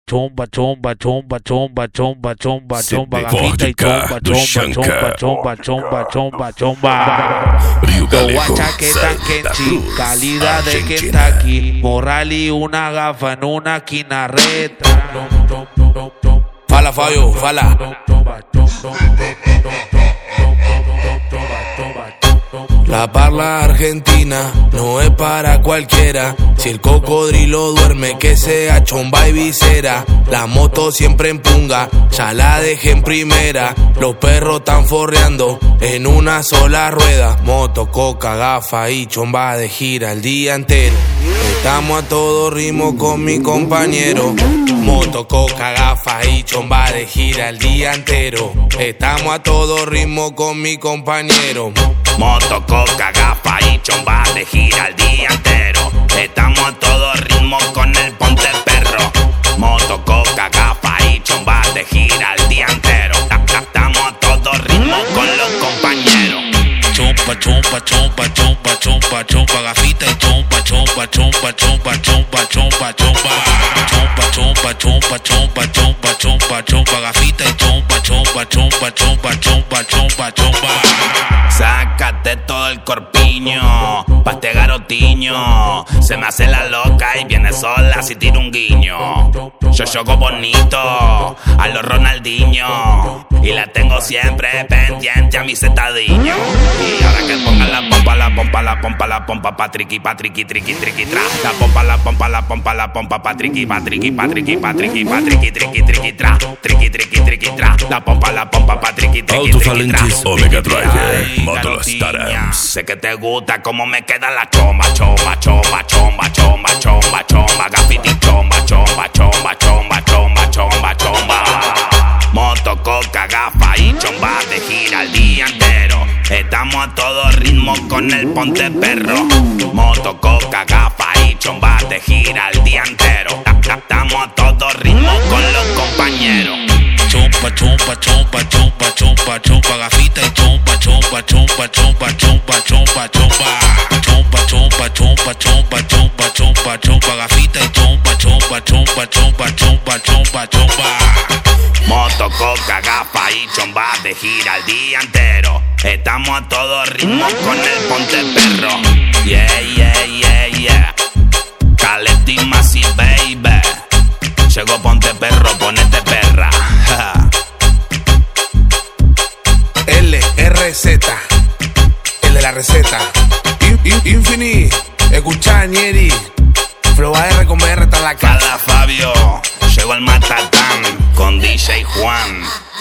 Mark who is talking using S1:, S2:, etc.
S1: chomba, chomba, chomba, chomba, chomba, chomba,
S2: C'est
S1: chomba,
S2: des
S1: gafita y
S2: vodka
S1: chomba,
S2: de
S1: chomba, chomba,
S2: Shankar.
S1: chomba, chomba, chomba, chomba.
S2: Rio
S1: Los
S2: Galejo,
S1: guachas que están
S2: Santa
S1: Kenchi,
S2: Cruz,
S1: calidad de
S2: Argentina.
S1: Kentucky, moral y una gafa en una esquina reta.
S3: Fala, Fabio, fala. La parla argentina no es para cualquiera. Si el cocodrilo duerme, que sea chomba y visera. La moto siempre en punga, ya la dejé en primera. Los perros están forreando en una sola rueda. Moto, coca, gafa y chomba de gira el día entero. Estamos a todo ritmo con mi compañero. Moto, coca, gafa y chomba de gira el día entero. Estamos a todo ritmo con mi compañero.
S4: Moto, coca, gafa y chomba de gira el día entero. Estamos a todo ritmo con el ponte perro. Moto, coca, gafa y chomba de gira el día entero. Estamos a todo ritmo con los compañeros.
S1: Chomba, chomba, chomba, chomba, chomba, chomba, gafita y chomba, chomba, chomba, chomba, chomba, chomba, chomba. Chomba, chomba, chomba, chomba, chomba, chomba, chomba, gafita y chomba, chomba, chomba, chomba, chomba, chomba, chomba.
S4: Sácate todo el corpiño, pa' este garotiño. Se me hace la loca y viene sola si tiro un guiño. Yo juego bonito, a los Ronaldinho. Y la tengo siempre pendiente a mi setadiño. Y ahora que ponga la pompa, la pompa, la pompa, la pompa, pa' triqui, triqui, triqui, tra. La pompa, la pompa, la pompa, la pompa, pa' triqui, triqui, triqui, triqui, triqui, tra. Triqui, triqui, tra. La pompa, pa' triqui, triqui, triqui, tra.
S2: Alto-Talentis Omega Driver,
S4: Ay,
S2: Módulo
S4: garotiña,
S2: Starams.
S4: sé que te gusta como me queda la chomba, chomba, chomba, chomba, chomba, chomba, chomba, gafiti chomba, chomba, chomba, chomba, chomba, chomba, chomba. Moto, coca, gafa y chomba de gira el día entero. Estamos a todo ritmo con el ponte perro. Moto, coca, gafa y chomba de gira el día entero. Estamos a todo ritmo con los compañeros.
S1: Chomba, chomba, chomba, chomba, chomba, chomba, gafita y chomba, chomba, chomba, chomba, chomba, chomba, chomba. Chomba, chomba, chomba, chomba, chomba, chomba, chomba, gafita y chomba, chomba, chomba, chomba, chomba, chomba, chomba.
S4: Moto, coca, gafa y chomba de gira el día entero. Estamos a todo ritmo con el ponte perro. Yeah, yeah, yeah, yeah. Caletti Massive, baby. Llegó ponte perro, ponete perra.
S3: LRZ, el de la receta. Infini, escucha Nieri. Flow AR con BR está en la casa.
S4: Fala Fabio, llegó el Matatán con DJ Juan.